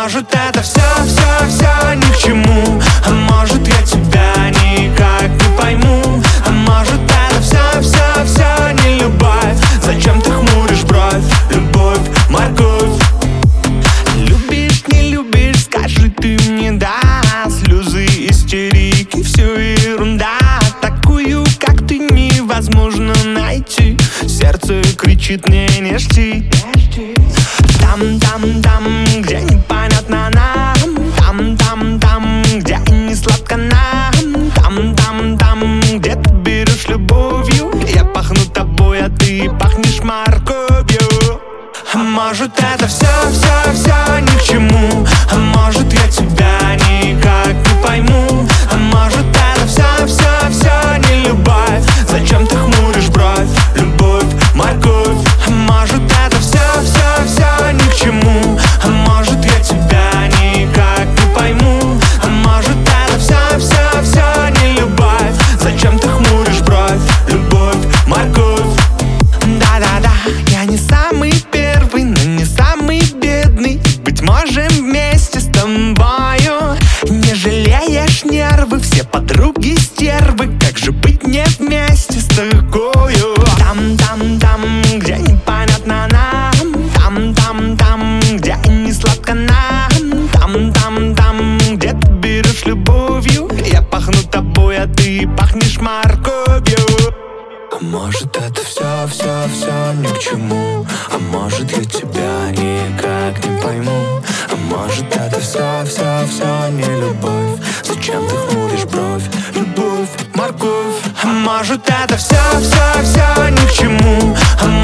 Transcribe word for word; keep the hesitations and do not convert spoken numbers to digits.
может это все, все, все ни к чему. А может я тебя никак не пойму. А может это все, все, все не любовь. Зачем ты хмуришь бровь? Любовь, морковь. Любишь, не любишь, скажи ты мне да. Слезы, истерики, все ерунда. Такую, как ты, невозможно найти. Сердце кричит мне не жди. Там, там, там, где непонятно нам. Там, там, там, где не сладко нам. Там, там, там, где ты берешь любовью. Я пахну тобой, а ты пахнешь морковью. А может это все, все, все ни к чему. А может я тебя никак не пойму. А может это все, все, все не любовь. Зачем ты хмуришь бровь? Любовь, морковь. А может это все, все, все ни к чему. А может я тебя никак не пойму. А может это все, все, все не любовь. Зачем ты хмуришь бровь? Любовь, морковь. Да-да-да, я не самый первый, но не самый бедный. Быть можем вместе с тобою. Не жалеешь нервы, все подруги стервы. Как же быть не вместе с тобою? Там, там, там, где непонятно нам. Там, там, там, где не сладко нам. Там, там, там, где ты берешь любовью. Я пахну тобой, а ты пахнешь морковью. А может это все, все, все ни к чему. А может я тебя никак не пойму. А может это все, все, все не любовь. Зачем ты хмуришь бровь? Любовь, морковь. А может это все, все, все ни к чему. А